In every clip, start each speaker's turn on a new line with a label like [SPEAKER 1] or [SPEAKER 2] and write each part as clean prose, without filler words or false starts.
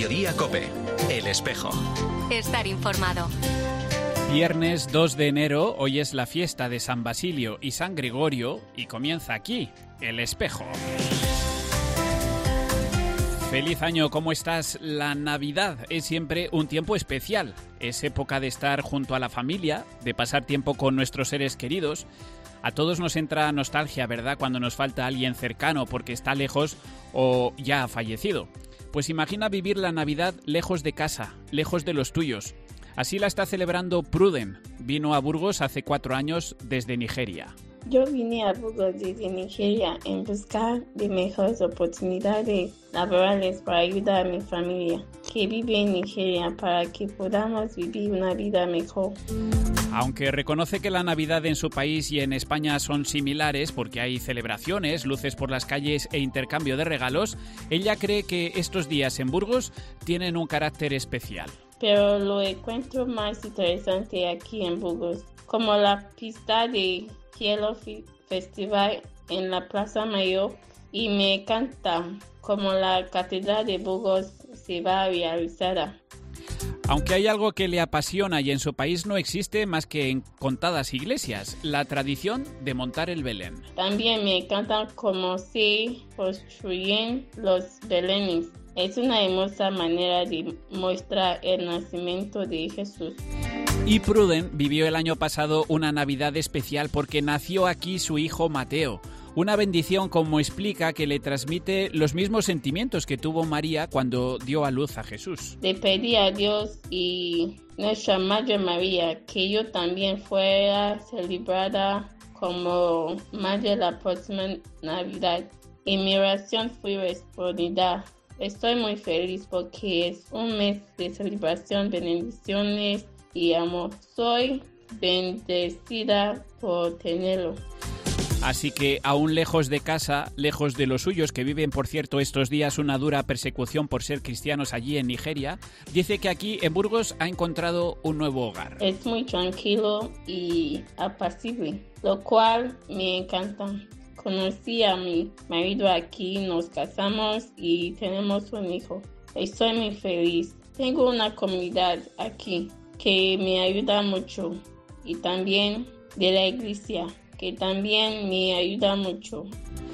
[SPEAKER 1] Mediodía COPE, El Espejo.
[SPEAKER 2] Estar informado.
[SPEAKER 3] Viernes 2 de enero, hoy es la fiesta de San Basilio y San Gregorio y comienza aquí, El Espejo. Feliz año, ¿cómo estás? La Navidad es siempre un tiempo especial. Es época de estar junto a la familia, de pasar tiempo con nuestros seres queridos. A todos nos entra nostalgia, ¿verdad?, cuando nos falta alguien cercano porque está lejos o ya ha fallecido. Pues imagina vivir la Navidad lejos de casa, lejos de los tuyos. Así la está celebrando Pruden. Vino a Burgos hace 4 años desde Nigeria.
[SPEAKER 4] Yo vine a Burgos desde Nigeria en busca de mejores oportunidades laborales para ayudar a mi familia que vive en Nigeria para que podamos vivir una vida mejor.
[SPEAKER 3] Aunque reconoce que la Navidad en su país y en España son similares porque hay celebraciones, luces por las calles e intercambio de regalos, ella cree que estos días en Burgos tienen un carácter especial.
[SPEAKER 4] Pero lo encuentro más interesante aquí en Burgos, como la pista de Hielo Festival en la Plaza Mayor, y me encanta como la Catedral de Burgos se va a realizar.
[SPEAKER 3] Aunque hay algo que le apasiona y en su país no existe más que en contadas iglesias, la tradición de montar el Belén.
[SPEAKER 4] También me encanta cómo se construyen los belenes. Es una hermosa manera de mostrar el nacimiento de Jesús.
[SPEAKER 3] Y Pruden vivió el año pasado una Navidad especial porque nació aquí su hijo Mateo. Una bendición, como explica, que le transmite los mismos sentimientos que tuvo María cuando dio a luz a Jesús.
[SPEAKER 4] Le pedí a Dios y nuestra Madre María que yo también fuera celebrada como madre la próxima Navidad. Y mi oración fue respondida. Estoy muy feliz porque es un mes de celebración, bendiciones y amor. Soy bendecida por tenerlo.
[SPEAKER 3] Así que, aún lejos de casa, lejos de los suyos, que viven, por cierto, estos días una dura persecución por ser cristianos allí en Nigeria, dice que aquí en Burgos ha encontrado un nuevo hogar.
[SPEAKER 4] Es muy tranquilo y apacible, lo cual me encanta. Conocí a mi marido aquí, nos casamos y tenemos un hijo. Estoy muy feliz. Tengo una comunidad aquí que me ayuda mucho y también de la iglesia, que también me ayuda mucho.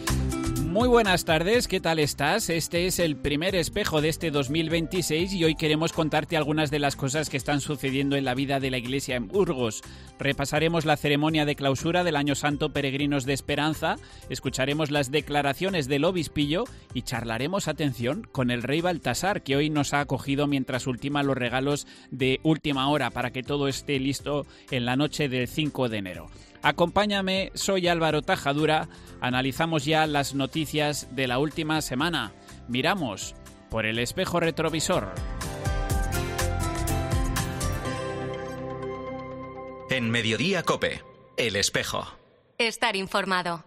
[SPEAKER 3] Muy buenas tardes, ¿qué tal estás? Este es el primer espejo de este 2026 y hoy queremos contarte algunas de las cosas que están sucediendo en la vida de la Iglesia en Burgos. Repasaremos la ceremonia de clausura del Año Santo Peregrinos de Esperanza, escucharemos las declaraciones del obispillo y charlaremos, atención, con el rey Baltasar, que hoy nos ha acogido mientras ultima los regalos de última hora para que todo esté listo en la noche del 5 de enero. Acompáñame, soy Álvaro Tajadura, analizamos ya las noticias de la última semana. Miramos por el espejo retrovisor.
[SPEAKER 1] En Mediodía COPE, El Espejo.
[SPEAKER 2] Estar informado.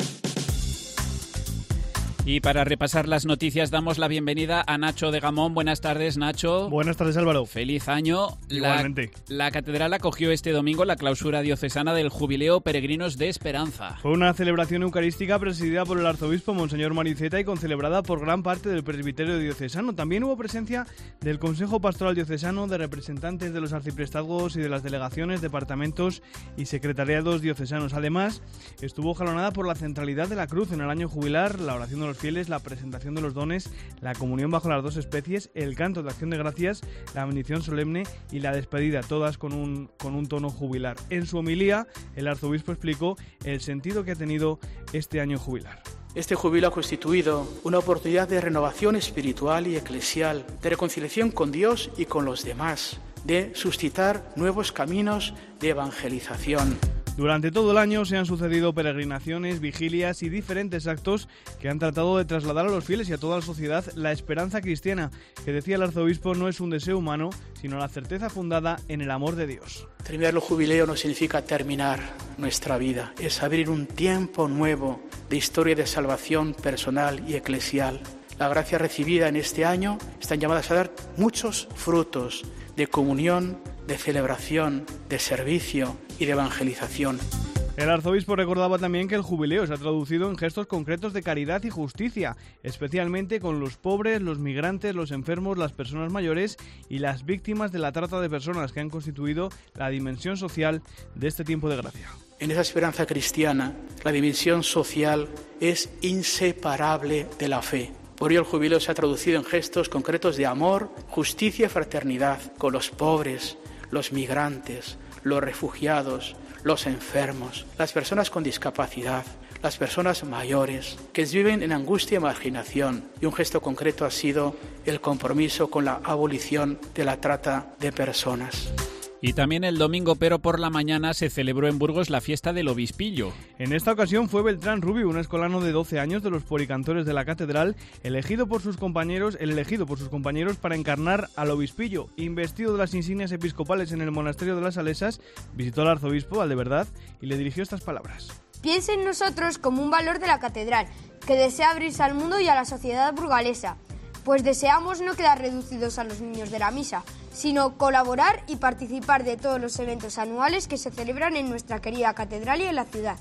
[SPEAKER 3] Y para repasar las noticias damos la bienvenida a Nacho de Gamón. Buenas tardes, Nacho.
[SPEAKER 5] Buenas tardes, Álvaro.
[SPEAKER 3] Feliz año.
[SPEAKER 5] Igualmente.
[SPEAKER 3] La catedral acogió este domingo la clausura diocesana del Jubileo Peregrinos de Esperanza.
[SPEAKER 5] Fue una celebración eucarística presidida por el arzobispo Monseñor Mariceta y concelebrada por gran parte del presbiterio diocesano. También hubo presencia del Consejo Pastoral Diocesano, de representantes de los arciprestazgos y de las delegaciones, departamentos y secretariados diocesanos. Además, estuvo jalonada por la centralidad de la cruz en el año jubilar, la oración de los fieles, la presentación de los dones, la comunión bajo las 2 especies, el canto de acción de gracias, la bendición solemne y la despedida, todas con un tono jubilar. En su homilía, el arzobispo explicó el sentido que ha tenido este año jubilar.
[SPEAKER 6] Este jubileo ha constituido una oportunidad de renovación espiritual y eclesial, de reconciliación con Dios y con los demás, de suscitar nuevos caminos de evangelización.
[SPEAKER 5] Durante todo el año se han sucedido peregrinaciones, vigilias y diferentes actos que han tratado de trasladar a los fieles y a toda la sociedad la esperanza cristiana, que decía el arzobispo no es un deseo humano, sino la certeza fundada en el amor de Dios.
[SPEAKER 6] Terminar el jubileo no significa terminar nuestra vida, es abrir un tiempo nuevo de historia de salvación personal y eclesial. La gracia recibida en este año están llamadas a dar muchos frutos de comunión, de celebración, de servicio y de evangelización.
[SPEAKER 5] El arzobispo recordaba también que el jubileo se ha traducido en gestos concretos de caridad y justicia, especialmente con los pobres, los migrantes, los enfermos, las personas mayores y las víctimas de la trata de personas, que han constituido la dimensión social de este tiempo de gracia.
[SPEAKER 6] En esa esperanza cristiana, la dimensión social es inseparable de la fe. Por ello el jubileo se ha traducido en gestos concretos de amor, justicia y fraternidad con los pobres, los migrantes, los refugiados, los enfermos, las personas con discapacidad, las personas mayores, que viven en angustia y marginación. Y un gesto concreto ha sido el compromiso con la abolición de la trata de personas.
[SPEAKER 3] Y también el domingo, pero por la mañana, se celebró en Burgos la fiesta del Obispillo. En esta ocasión fue Beltrán Rubio, un escolano de 12 años de los Policantores de la Catedral, el elegido por sus compañeros para encarnar al Obispillo. Investido de las insignias episcopales en el monasterio de las Salesas, visitó al arzobispo, al de verdad, y le dirigió estas palabras.
[SPEAKER 7] Piensa en nosotros como un valor de la Catedral, que desea abrirse al mundo y a la sociedad burgalesa, pues deseamos no quedar reducidos a los niños de la misa, sino colaborar y participar de todos los eventos anuales que se celebran en nuestra querida catedral y en la ciudad.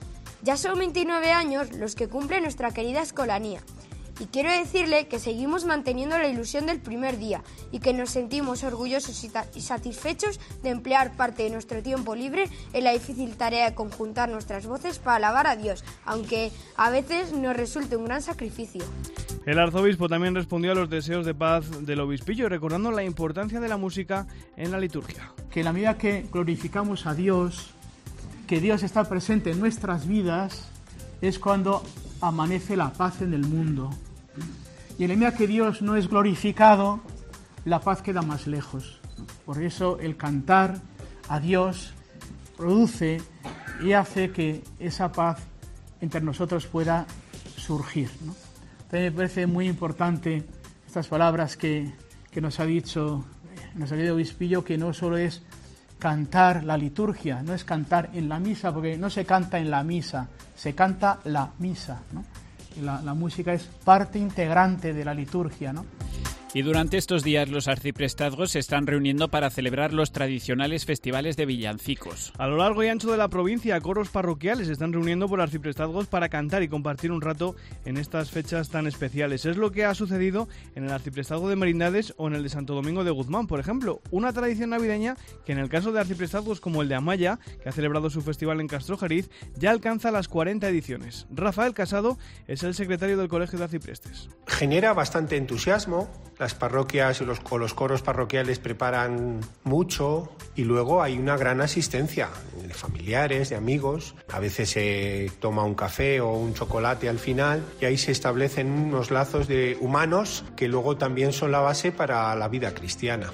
[SPEAKER 7] Ya son 29 años los que cumple nuestra querida escolanía, y quiero decirle que seguimos manteniendo la ilusión del primer día y que nos sentimos orgullosos y satisfechos de emplear parte de nuestro tiempo libre en la difícil tarea de conjuntar nuestras voces para alabar a Dios, aunque a veces nos resulte un gran sacrificio.
[SPEAKER 5] El arzobispo también respondió a los deseos de paz del Obispillo, recordando la importancia de la música en la liturgia.
[SPEAKER 6] Que en la medida que glorificamos a Dios, que Dios está presente en nuestras vidas, es cuando amanece la paz en el mundo. Y en la medida que Dios no es glorificado, la paz queda más lejos. Por eso el cantar a Dios produce y hace que esa paz entre nosotros pueda surgir, ¿no? También me parece muy importante estas palabras que nos ha dicho nuestro querido Obispillo, que no solo es cantar la liturgia, no es cantar en la misa, porque no se canta en la misa, se canta la misa, ¿no? La música es parte integrante de la liturgia, ¿no?
[SPEAKER 3] Y durante estos días los arciprestazgos se están reuniendo para celebrar los tradicionales festivales de villancicos.
[SPEAKER 5] A lo largo y ancho de la provincia, coros parroquiales se están reuniendo por arciprestazgos para cantar y compartir un rato en estas fechas tan especiales. Es lo que ha sucedido en el arciprestazgo de Merindades o en el de Santo Domingo de Guzmán, por ejemplo. Una tradición navideña que en el caso de arciprestazgos como el de Amaya, que ha celebrado su festival en Castrojeriz, ya alcanza las 40 ediciones. Rafael Casado es el secretario del Colegio de Arciprestes.
[SPEAKER 8] Genera bastante entusiasmo. Las parroquias y los coros parroquiales preparan mucho y luego hay una gran asistencia de familiares, de amigos. A veces se toma un café o un chocolate al final y ahí se establecen unos lazos de humanos que luego también son la base para la vida cristiana.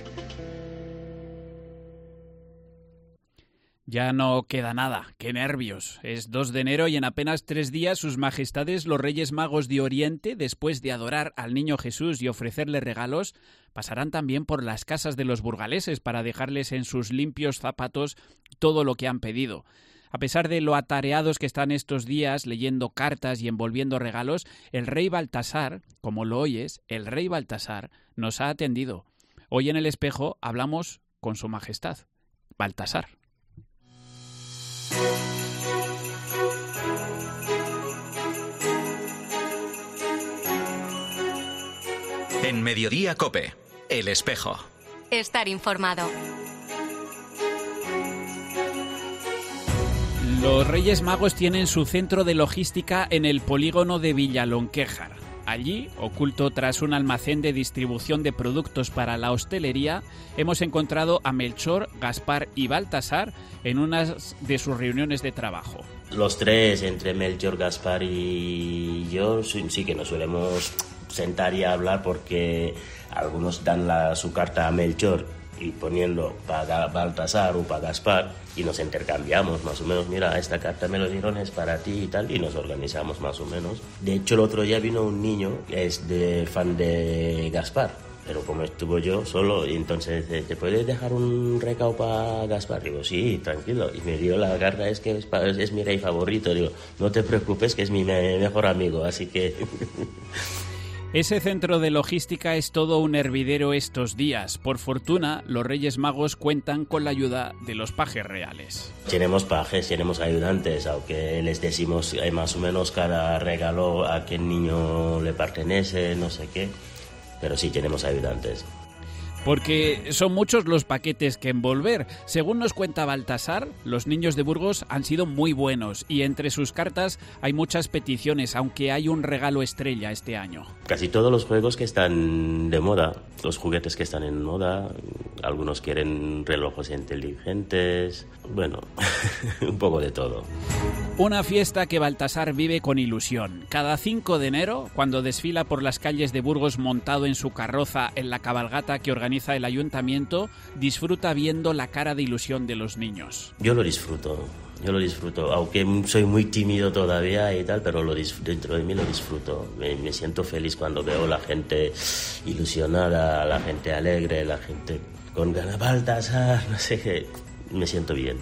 [SPEAKER 3] Ya no queda nada, qué nervios. Es 2 de enero y en apenas 3 días sus majestades los Reyes Magos de Oriente, después de adorar al Niño Jesús y ofrecerle regalos, pasarán también por las casas de los burgaleses para dejarles en sus limpios zapatos todo lo que han pedido. A pesar de lo atareados que están estos días leyendo cartas y envolviendo regalos, el rey Baltasar, como lo oyes, el rey Baltasar nos ha atendido. Hoy en El Espejo hablamos con su majestad, Baltasar.
[SPEAKER 1] En Mediodía COPE, El Espejo.
[SPEAKER 2] Estar informado.
[SPEAKER 3] Los Reyes Magos tienen su centro de logística en el polígono de Villalonquéjar. Allí, oculto tras un almacén de distribución de productos para la hostelería, hemos encontrado a Melchor, Gaspar y Baltasar en una de sus reuniones de trabajo.
[SPEAKER 9] Los tres, entre Melchor, Gaspar y yo, sí que nos solemos sentar y hablar porque algunos dan su carta a Melchor y poniendo para Baltasar o para Gaspar y nos intercambiamos más o menos, mira, esta carta me lo dieron, es para ti y tal, y nos organizamos más o menos. De hecho, el otro día vino un niño que es fan de Gaspar, pero como estuvo yo solo, y entonces ¿te puedes dejar un recado para Gaspar? Digo, sí, tranquilo, y me dio la carta, es que es mi rey favorito, digo, no te preocupes que es mi mejor amigo, así que...
[SPEAKER 3] Ese centro de logística es todo un hervidero estos días. Por fortuna, los Reyes Magos cuentan con la ayuda de los pajes reales.
[SPEAKER 9] Tenemos pajes, tenemos ayudantes, aunque les decimos más o menos cada regalo a qué niño le pertenece, no sé qué, pero sí tenemos ayudantes.
[SPEAKER 3] Porque son muchos los paquetes que envolver. Según nos cuenta Baltasar, los niños de Burgos han sido muy buenos y entre sus cartas hay muchas peticiones, aunque hay un regalo estrella este año.
[SPEAKER 9] Casi todos los juegos que están de moda, los juguetes que están en moda, algunos quieren relojes inteligentes, bueno, un poco de todo.
[SPEAKER 3] Una fiesta que Baltasar vive con ilusión. Cada 5 de enero, cuando desfila por las calles de Burgos montado en su carroza en la cabalgata que organiza el ayuntamiento, disfruta viendo la cara de ilusión de los niños.
[SPEAKER 9] Yo lo disfruto, aunque soy muy tímido todavía y tal, pero dentro de mí lo disfruto. Me siento feliz cuando veo la gente ilusionada, la gente alegre, la gente con ganas, Baltasar, no sé qué. Me siento bien,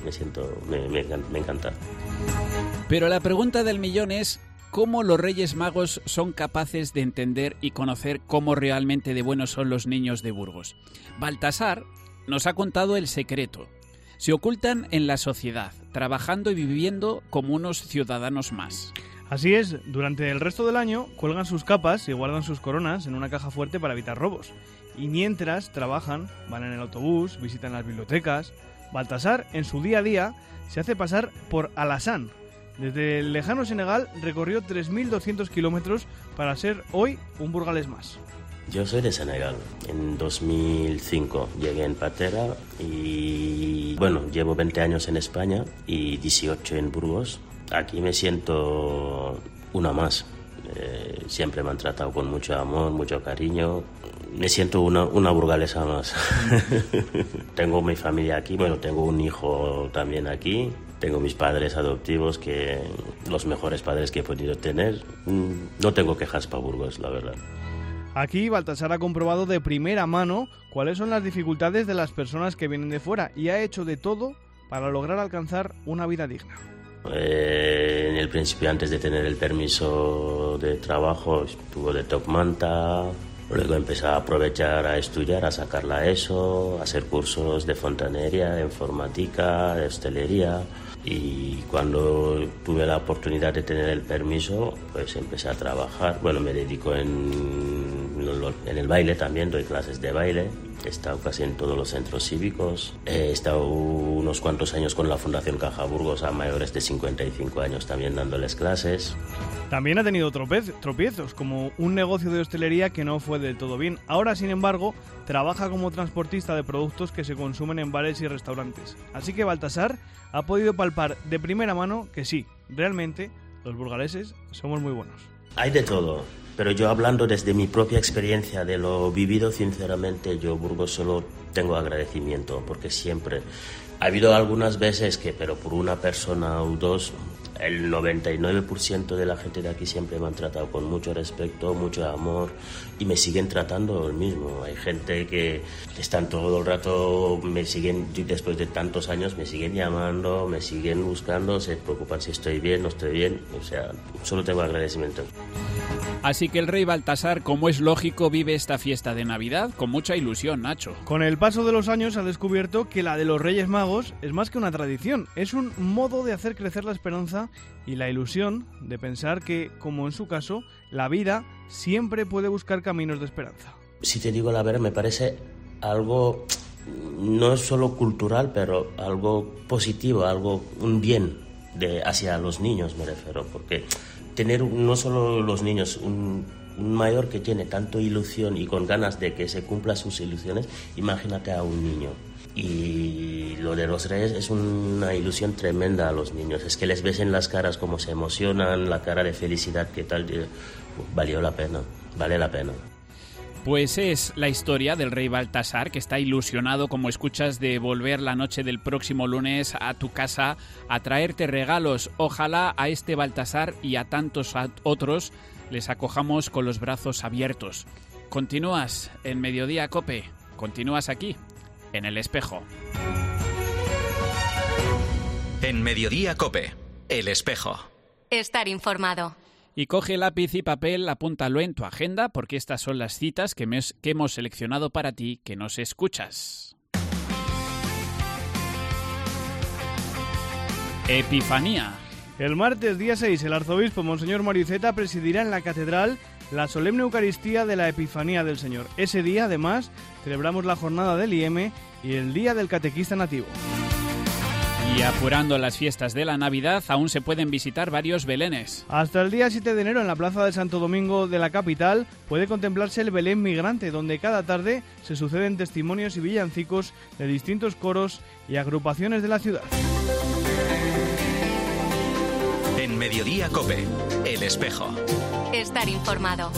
[SPEAKER 9] me encanta.
[SPEAKER 3] Pero la pregunta del millón es: ¿cómo los Reyes Magos son capaces de entender y conocer cómo realmente de buenos son los niños de Burgos? Baltasar nos ha contado el secreto. Se ocultan en la sociedad, trabajando y viviendo como unos ciudadanos más.
[SPEAKER 5] Así es, durante el resto del año cuelgan sus capas y guardan sus coronas en una caja fuerte para evitar robos. Y mientras trabajan, van en el autobús, visitan las bibliotecas. Baltasar, en su día a día, se hace pasar por Alassane. Desde el lejano Senegal recorrió 3.200 kilómetros para ser hoy un burgalés más.
[SPEAKER 9] Yo soy de Senegal. En 2005 llegué en Patera y bueno, llevo 20 años en España y 18 en Burgos. Aquí me siento una más. Siempre me han tratado con mucho amor, mucho cariño. Me siento una burgalesa más. Tengo mi familia aquí, bueno, tengo un hijo también aquí. Tengo mis padres adoptivos, que los mejores padres que he podido tener. No tengo quejas para Burgos, la verdad.
[SPEAKER 5] Aquí Baltasar ha comprobado de primera mano cuáles son las dificultades de las personas que vienen de fuera y ha hecho de todo para lograr alcanzar una vida digna.
[SPEAKER 9] En el principio, antes de tener el permiso de trabajo, estuve de topmanta. Luego empecé a aprovechar a estudiar, a sacar la ESO, a hacer cursos de fontanería, de informática, de hostelería. Y cuando tuve la oportunidad de tener el permiso, pues empecé a trabajar. Bueno, me dedico en el baile también, doy clases de baile. He estado casi en todos los centros cívicos. He estado unos cuantos años con la Fundación Caja Burgos a mayores de 55 años también dándoles clases.
[SPEAKER 5] También ha tenido tropiezos, como un negocio de hostelería que no fue del todo bien. Ahora, sin embargo, trabaja como transportista de productos que se consumen en bares y restaurantes. Así que Baltasar ha podido palpar de primera mano que sí, realmente los burgaleses somos muy buenos.
[SPEAKER 9] Hay de todo, pero yo hablando desde mi propia experiencia de lo vivido, sinceramente yo Burgos solo tengo agradecimiento, porque siempre ha habido algunas veces que, pero por una persona o dos, el 99% de la gente de aquí siempre me han tratado con mucho respeto, mucho amor y me siguen tratando lo mismo. Hay gente que están todo el rato, me siguen, después de tantos años, me siguen llamando, me siguen buscando, se preocupan si estoy bien, no estoy bien. O sea, solo tengo agradecimiento.
[SPEAKER 3] Así que el rey Baltasar, como es lógico, vive esta fiesta de Navidad con mucha ilusión, Nacho.
[SPEAKER 5] Con el paso de los años ha descubierto que la de los Reyes Magos es más que una tradición, es un modo de hacer crecer la esperanza y la ilusión de pensar que, como en su caso, la vida siempre puede buscar caminos de esperanza.
[SPEAKER 9] Si te digo la verdad, me parece algo no solo cultural, pero algo positivo, un bien hacia los niños, me refiero, porque tener no solo los niños, un mayor que tiene tanto ilusión y con ganas de que se cumplan sus ilusiones, imagínate a un niño. Y lo de los Reyes es una ilusión tremenda a los niños. Es que les ves en las caras cómo se emocionan, la cara de felicidad que tal. Vale la pena.
[SPEAKER 3] Pues es la historia del rey Baltasar, que está ilusionado, como escuchas, de volver la noche del próximo lunes a tu casa a traerte regalos. Ojalá a este Baltasar y a tantos otros les acojamos con los brazos abiertos. Continúas en Mediodía Cope, continúas aquí, en El Espejo.
[SPEAKER 1] En Mediodía Cope, El Espejo.
[SPEAKER 2] Estar informado.
[SPEAKER 3] Y coge lápiz y papel, apúntalo en tu agenda, porque estas son las citas que hemos seleccionado para ti, que nos escuchas. Epifanía.
[SPEAKER 5] El martes día 6, el arzobispo Monseñor Mario Iceta presidirá en la catedral la solemne Eucaristía de la Epifanía del Señor. Ese día, además, celebramos la jornada del IEM y el Día del Catequista Nativo.
[SPEAKER 3] Y apurando las fiestas de la Navidad, aún se pueden visitar varios belenes.
[SPEAKER 5] Hasta el día 7 de enero, en la plaza de Santo Domingo de la capital, puede contemplarse el Belén Migrante, donde cada tarde se suceden testimonios y villancicos de distintos coros y agrupaciones de la ciudad.
[SPEAKER 1] En Mediodía COPE, El Espejo.
[SPEAKER 2] Estar informado.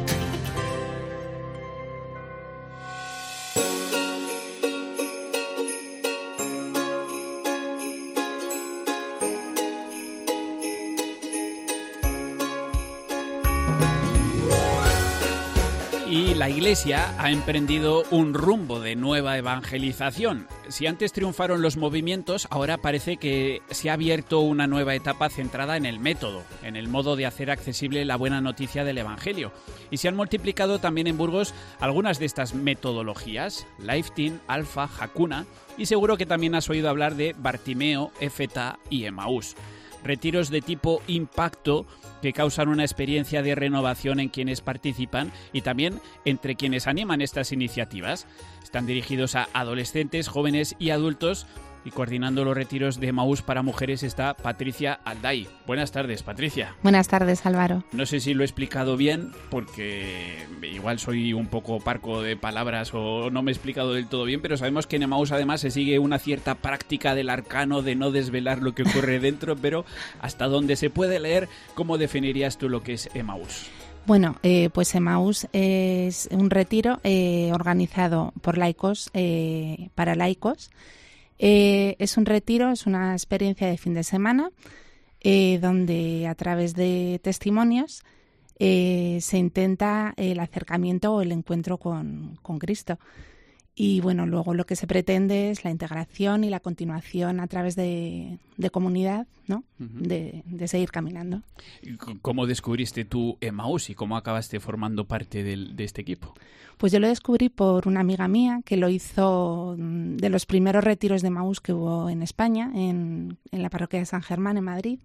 [SPEAKER 3] Y la Iglesia ha emprendido un rumbo de nueva evangelización. Si antes triunfaron los movimientos, ahora parece que se ha abierto una nueva etapa centrada en el método, en el modo de hacer accesible la buena noticia del Evangelio. Y se han multiplicado también en Burgos algunas de estas metodologías, Life Team, Alfa, Hakuna, y seguro que también has oído hablar de Bartimeo, Éfeta y Emaús. Retiros de tipo impacto que causan una experiencia de renovación en quienes participan y también entre quienes animan estas iniciativas. Están dirigidos a adolescentes, jóvenes y adultos, y coordinando los retiros de Emaús para mujeres está Patricia Alday. Buenas tardes, Patricia.
[SPEAKER 10] Buenas tardes, Álvaro.
[SPEAKER 3] No sé si lo he explicado bien, porque igual soy un poco parco de palabras o no me he explicado del todo bien, pero sabemos que en Emaús además se sigue una cierta práctica del arcano de no desvelar lo que ocurre dentro, pero hasta donde se puede leer, ¿cómo definirías tú lo que es Emaús?
[SPEAKER 10] Bueno, pues Emaús es un retiro organizado por laicos, para laicos. Es un retiro, es una experiencia de fin de semana donde a través de testimonios se intenta el acercamiento o el encuentro con Cristo. Y bueno, luego lo que se pretende es la integración y la continuación a través de comunidad, ¿no? Uh-huh. De seguir caminando.
[SPEAKER 3] ¿Cómo descubriste tú Emaús y cómo acabaste formando parte de este equipo?
[SPEAKER 10] Pues yo lo descubrí por una amiga mía que lo hizo de los primeros retiros de Emaús que hubo en España, en la parroquia de San Germán, en Madrid.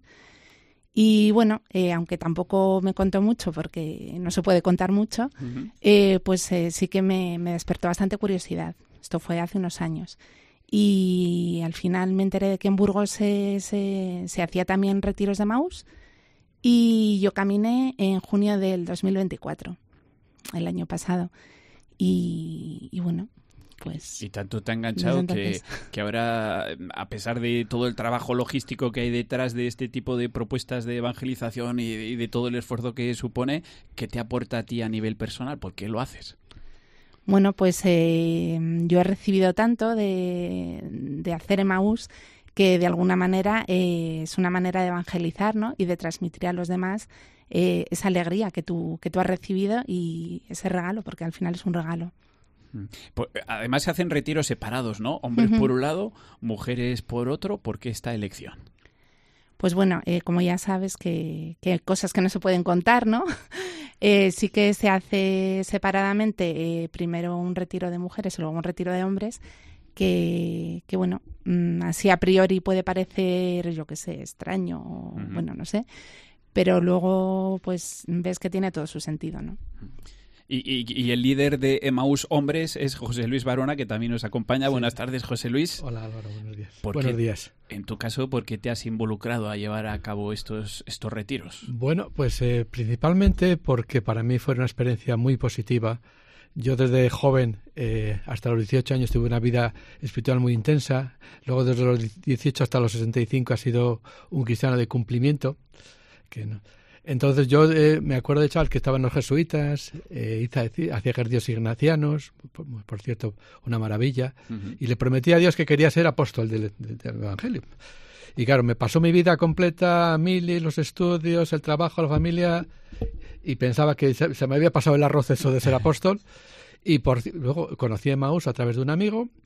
[SPEAKER 10] Y bueno, aunque tampoco me contó mucho porque no se puede contar mucho, uh-huh. Pues sí que me despertó bastante curiosidad. Esto fue hace unos años. Y al final me enteré de que en Burgos se hacía también retiros de Emaús y yo caminé en junio del 2024, el año pasado. Y bueno, pues...
[SPEAKER 3] Y tanto te ha enganchado que ahora, a pesar de todo el trabajo logístico que hay detrás de este tipo de propuestas de evangelización y de todo el esfuerzo que supone, ¿qué te aporta a ti a nivel personal? ¿Por qué lo haces?
[SPEAKER 10] Bueno, pues yo he recibido tanto de hacer Emaús que de alguna manera es una manera de evangelizar, ¿no? Y de transmitir a los demás esa alegría que tú has recibido y ese regalo, porque al final es un regalo.
[SPEAKER 3] Además se hacen retiros separados, ¿no? Hombres uh-huh. por un lado, mujeres por otro. ¿Por qué esta elección?
[SPEAKER 10] Pues bueno, como ya sabes que hay cosas que no se pueden contar, ¿no? Sí que se hace separadamente primero un retiro de mujeres y luego un retiro de hombres que bueno, así a priori puede parecer, yo qué sé, extraño o uh-huh. bueno, no sé, pero luego pues ves que tiene todo su sentido, ¿no?
[SPEAKER 3] Y el líder de Emaús Hombres es José Luis Barona, que también nos acompaña. Sí. Buenas tardes, José Luis.
[SPEAKER 11] Hola, Álvaro, buenos días.
[SPEAKER 3] Buenos días. En tu caso, ¿por qué te has involucrado a llevar a cabo estos retiros?
[SPEAKER 11] Bueno, pues principalmente porque para mí fue una experiencia muy positiva. Yo desde joven hasta los 18 años tuve una vida espiritual muy intensa. Luego desde los 18 hasta los 65 ha sido un cristiano de cumplimiento. Que no. Entonces yo me acuerdo de chaval que estaban los jesuitas, hacía ejercicios ignacianos, por cierto, una maravilla, uh-huh. y le prometí a Dios que quería ser apóstol del Evangelio. Y claro, me pasó mi vida completa, mili, los estudios, el trabajo, la familia, y pensaba que se me había pasado el arroz eso de ser apóstol, y luego conocí a Emaús a través de un amigo,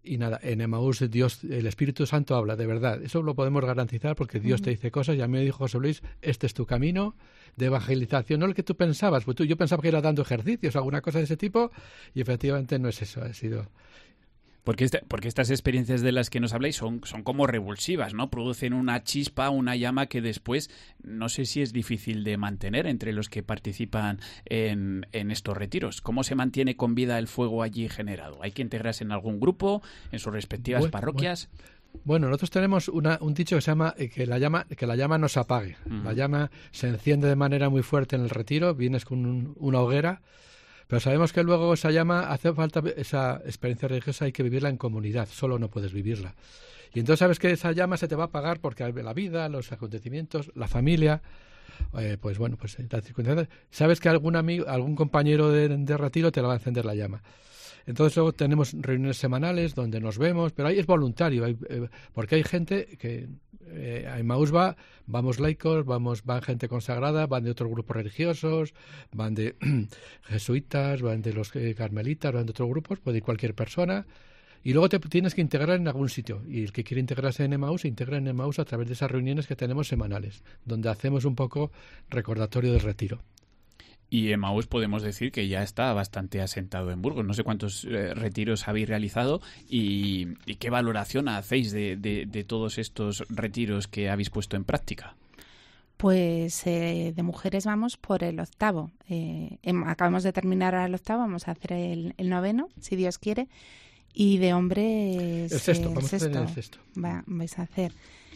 [SPEAKER 11] Y nada, en Emaús Dios, el Espíritu Santo habla, de verdad. Eso lo podemos garantizar porque Dios te dice cosas y a mí me dijo José Luis, este es tu camino de evangelización, no el que tú pensabas. Pues yo pensaba que era dando ejercicios o alguna cosa de ese tipo y efectivamente no es eso, ha sido...
[SPEAKER 3] Porque estas experiencias de las que nos habláis son como revulsivas, ¿no? Producen una chispa, una llama que después no sé si es difícil de mantener entre los que participan en estos retiros. ¿Cómo se mantiene con vida el fuego allí generado? ¿Hay que integrarse en algún grupo, en sus respectivas parroquias?
[SPEAKER 11] Bueno, nosotros tenemos un dicho que se llama que la llama no se apague. La llama se enciende de manera muy fuerte en el retiro, vienes con una hoguera. Pero sabemos que luego esa llama, hace falta esa experiencia religiosa, hay que vivirla en comunidad, solo no puedes vivirla. Y entonces sabes que esa llama se te va a apagar porque la vida, los acontecimientos, la familia, pues las circunstancias, sabes que algún amigo, algún compañero de retiro te la va a encender la llama. Entonces luego tenemos reuniones semanales donde nos vemos, pero ahí es voluntario, porque hay gente que a Emaús vamos laicos, van gente consagrada, van de otros grupos religiosos, van de jesuitas, van de los carmelitas, van de otros grupos, puede ir cualquier persona, y luego te tienes que integrar en algún sitio, y el que quiere integrarse en Emaús, se integra en Emaús a través de esas reuniones que tenemos semanales, donde hacemos un poco recordatorio del retiro.
[SPEAKER 3] Y Emaús podemos decir que ya está bastante asentado en Burgos. No sé cuántos retiros habéis realizado y qué valoración hacéis de todos estos retiros que habéis puesto en práctica.
[SPEAKER 10] Pues de mujeres vamos por el 8º. Acabamos de terminar ahora el 8º, vamos a hacer el 9º, si Dios quiere. Y de hombres...
[SPEAKER 11] El 6º, vamos a hacer el 6º.
[SPEAKER 10] Vais a hacer...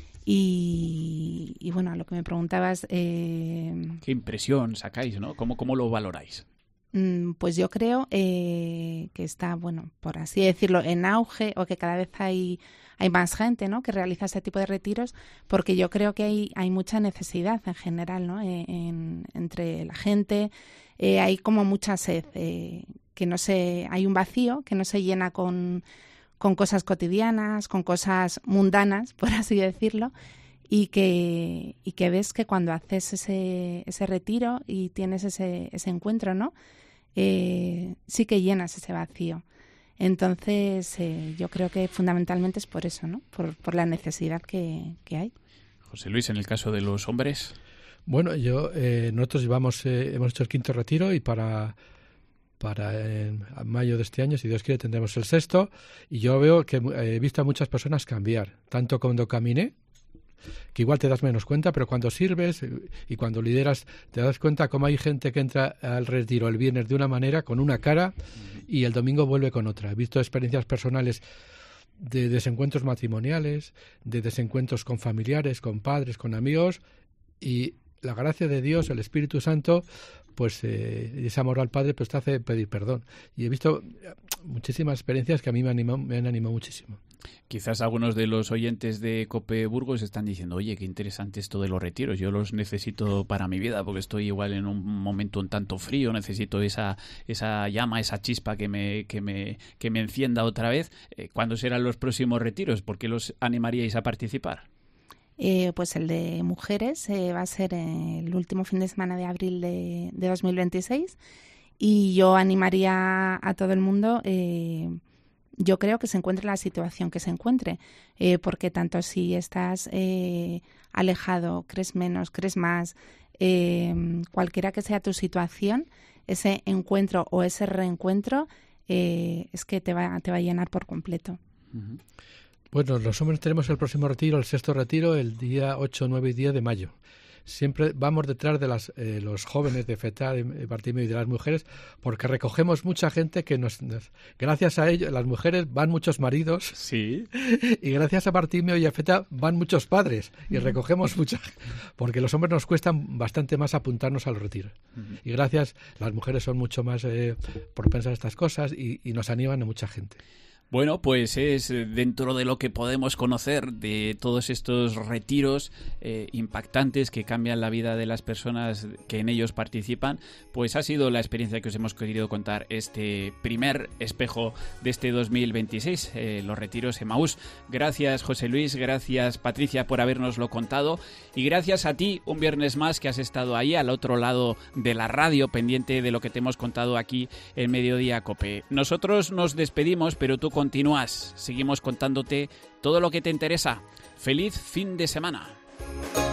[SPEAKER 10] Y bueno, a lo que me preguntabas...
[SPEAKER 3] ¿Qué impresión sacáis, no? ¿Cómo lo valoráis?
[SPEAKER 10] Pues yo creo que está, bueno, por así decirlo, en auge, o que cada vez hay más gente, ¿no?, que realiza ese tipo de retiros, porque yo creo que hay mucha necesidad en general, ¿no?, entre la gente. Hay como mucha sed, hay un vacío que no se llena con cosas cotidianas, con cosas mundanas, por así decirlo, y que ves que cuando haces ese retiro y tienes ese encuentro, ¿no?, sí que llenas ese vacío. Entonces, yo creo que fundamentalmente es por eso, ¿no?, por la necesidad que hay.
[SPEAKER 3] José Luis, en el caso de los hombres.
[SPEAKER 11] Bueno, nosotros hemos hecho el 5º retiro y para mayo de este año, si Dios quiere, tendremos el 6º, y yo veo que he visto a muchas personas cambiar, tanto cuando caminé, que igual te das menos cuenta, pero cuando sirves y cuando lideras te das cuenta cómo hay gente que entra al retiro el viernes de una manera, con una cara, y el domingo vuelve con otra. He visto experiencias personales de desencuentros matrimoniales, de desencuentros con familiares, con padres, con amigos, y la gracia de Dios, el Espíritu Santo, pues ese amor al Padre, pues te hace pedir perdón. Y he visto muchísimas experiencias que a mí me han animado muchísimo.
[SPEAKER 3] Quizás algunos de los oyentes de COPE Burgos están diciendo, oye, qué interesante esto de los retiros, yo los necesito para mi vida porque estoy igual en un momento un tanto frío, necesito esa llama, esa chispa que me encienda otra vez. ¿Cuándo serán los próximos retiros? ¿Por qué los animaríais a participar?
[SPEAKER 10] Pues el de mujeres va a ser el último fin de semana de abril de 2026, y yo animaría a todo el mundo, yo creo que se encuentre en la situación que se encuentre, porque tanto si estás alejado, crees menos, crees más, cualquiera que sea tu situación, ese encuentro o ese reencuentro es que te va a llenar por completo.
[SPEAKER 3] Uh-huh.
[SPEAKER 11] Bueno, los hombres tenemos el próximo retiro, el 6º retiro, el día 8, 9 y 10 de mayo. Siempre vamos detrás de los jóvenes de FETA, de Bartimeo y de las mujeres, porque recogemos mucha gente que gracias a ellos, las mujeres van muchos maridos,
[SPEAKER 3] sí,
[SPEAKER 11] y gracias a Bartimeo y a FETA van muchos padres, y recogemos mucha, porque los hombres nos cuestan bastante más apuntarnos a los retiros. Y gracias, las mujeres son mucho más propensas a estas cosas y nos animan a mucha gente.
[SPEAKER 3] Bueno, pues es dentro de lo que podemos conocer de todos estos retiros impactantes que cambian la vida de las personas que en ellos participan, pues ha sido la experiencia que os hemos querido contar este primer espejo de este 2026, los retiros Emaús. Gracias, José Luis, gracias, Patricia, por habernoslo contado, y gracias a ti un viernes más que has estado ahí al otro lado de la radio, pendiente de lo que te hemos contado aquí en Mediodía COPE. Nosotros nos despedimos, pero tú continúas. Seguimos contándote todo lo que te interesa. ¡Feliz fin de semana!